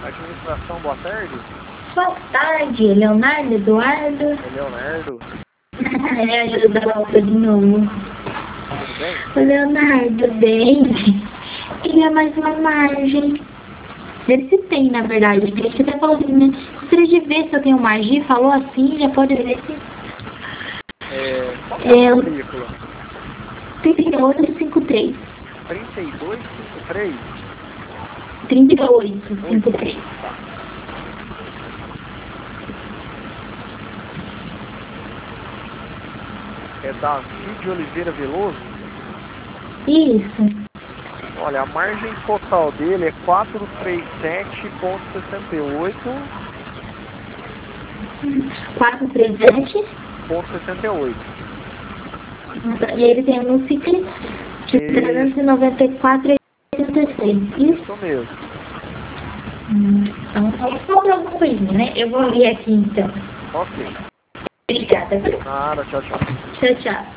Administração, boa tarde. Boa tarde, Leonardo, Eduardo. É Leonardo. É, ajuda a volta de novo. Tudo bem? Ô, Leonardo, bem. Queria mais uma margem. Ver se tem, na verdade. Porque você até falou assim, né? Gostaria de ver se eu tenho margem. Falou assim, já pode ver se... Qual que é a matrícula? 3853. 3253? 3853. Tá. É Davi de Oliveira Veloso? Isso. Olha, a margem total dele é 437,68. 437. 68. E ele tem um ciclo de 394,86. Isso mesmo. Então, só para alguma coisinha, né? Eu vou ler aqui então. Ok. Obrigada. Nada, tchau, tchau. Tchau, tchau.